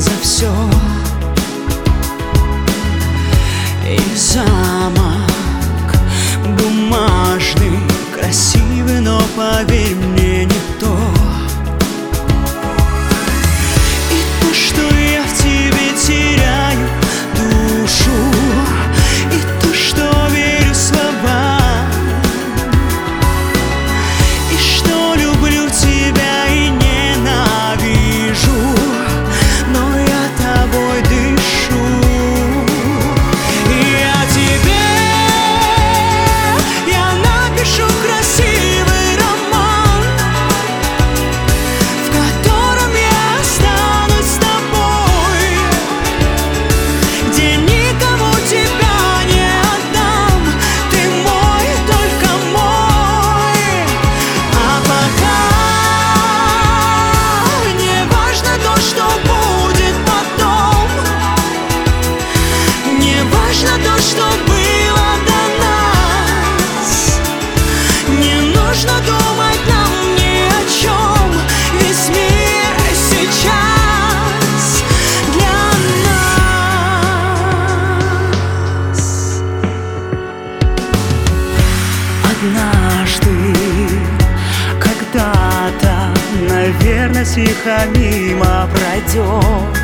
за все. И замок бумажный, красивый, но поверь мне, не то. И то, что я в тебе теряю душу, и то, что верю словам, и что люблю тебя и ненавижу, но я тобой дышу. И о тебе я напишу красивый роман, в котором я останусь с тобой, где никому тебя не отдам. Ты мой, только мой. А пока не важно то, что будет потом, не важно то, что было до нас. Не нужно думать нам ни о чем, весь мир сейчас для нас. Однажды, когда-то, наверное, тихо мимо пройдешь.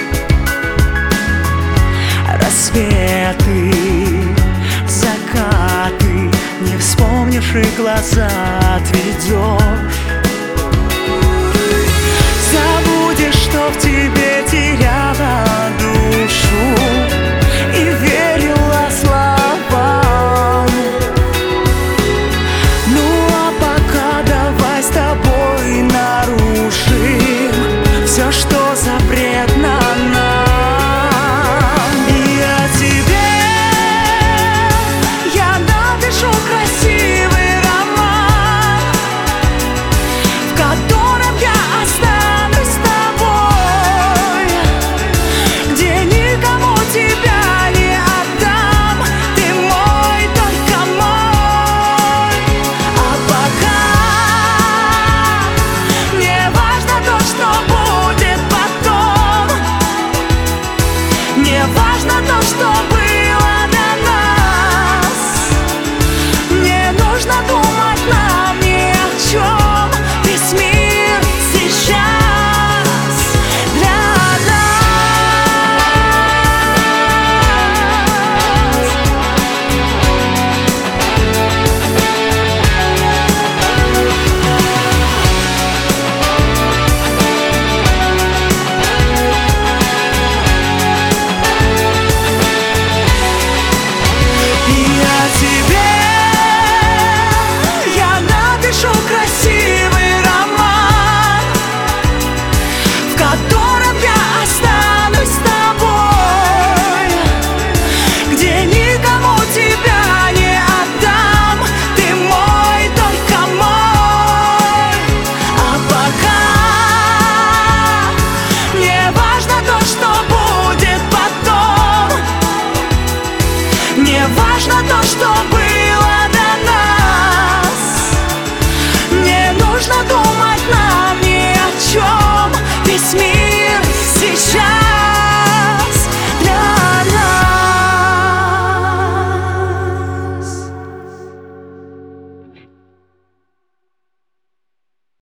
Рассветы, закаты, не вспомнишь и глаза отведешь. Забудешь, что в тебе